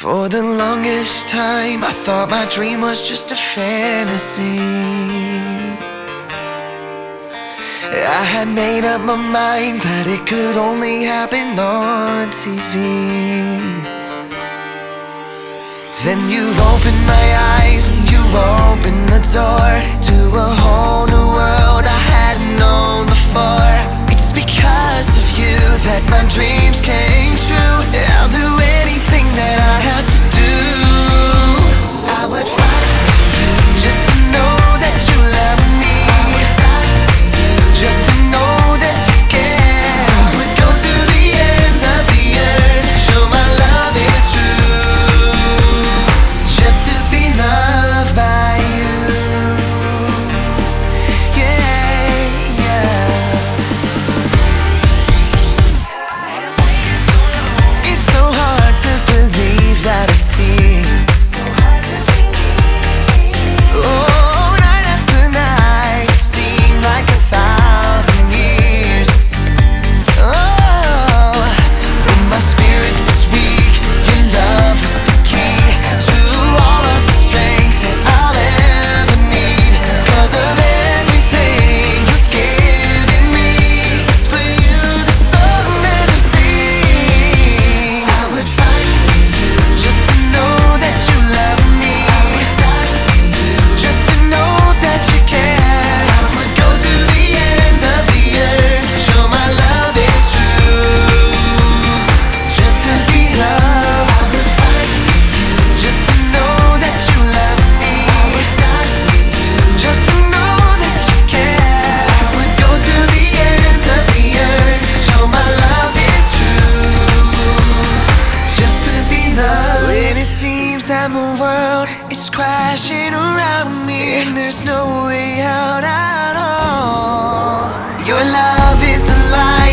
For the longest time, I thought my dream was just a fantasy. I had made up my mind that it could only happen on TV. Then you opened my eyes and you opened the door to a whole new world I hadn't known before. It's because of you that my dreams came true. I'll do anything that I have to do. I would fight just to know that you love me, just to know that you care. I would go to the ends of the earth, show my love is true, just to be loved by you. Yeah, yeah. It's so hard to believe that it's here. Oh, night after night, it seemed like 1,000 years. Oh, when my spirit was weak, your love was the key to all of the strength that I'll ever need. 'Cause of everything you've given me, it's for you the song that I sing. I would fight just to know that you love me, just to know that you care. I would go to the ends of the earth, show my love is true, just to be loved. I would fight just to know that you love me, just to know that you care. I would go to the ends of the earth, show my love is true, just to be loved. When it seems that my world is crashing around me and there's no way out at all, your love is the light